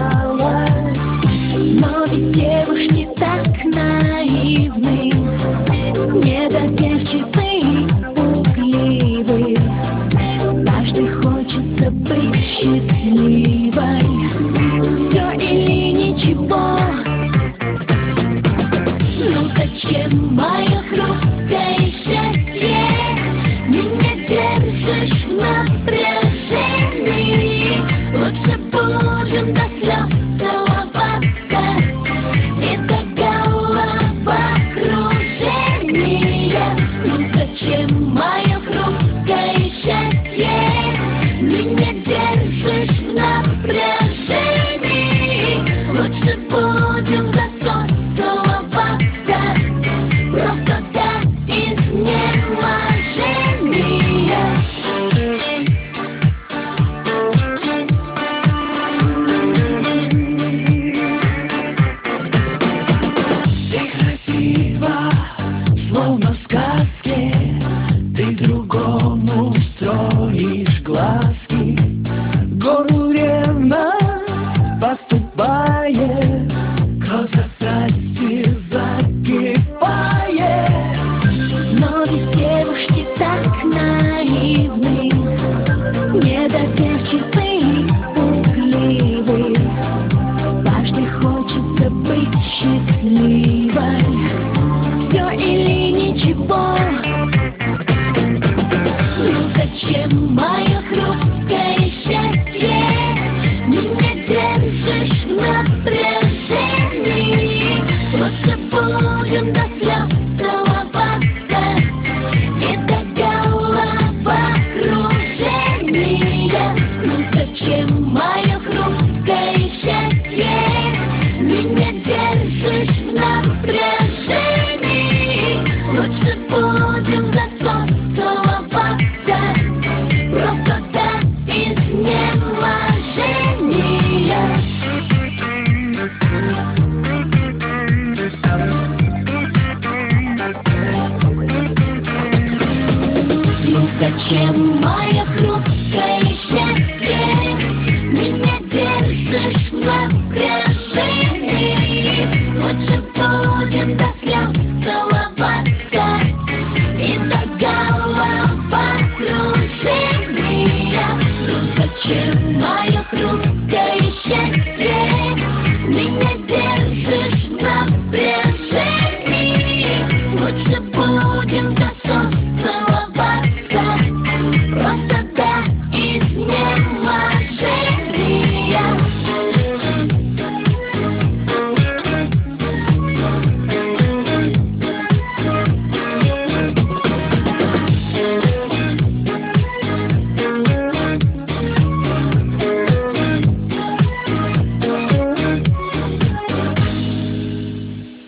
казалось. Но ведь девушки так наивны, недоверчивы и пугливы. Каждый хочется быть счастливой. Все или ничего. Ну зачем мое хрупкое счастье? Меня держишь в напряжении. Лучше будем до слез целоваться и до головокружения. Ну зачем мое хрупкое счастье? Меня держишь в напряжении. Лучше будем в засос целоваться просто до изнеможения. Ты красива, словно в сказке. Ты другому строишь глазки. Гору ревность поступает, кровь от страсти закипает. Но ведь девушки так наивны, недоверчивы и пугливы. Каждый хочется быть счастливой. Все или ничего. Ну зачем мое хрупкое счастье? Меня держишь в напряжении. Лучше будем до слез целоваться и до головокружения. Ну зачем мое хрупкое счастье? Меня держишь в напряжении. Лучше будем в засос целоваться просто до изнеможения. Ну зачем мое хрупкое счастье? Меня держишь в напряжении. Лучше будем до слез целоваться и до головокружения. Ну зачем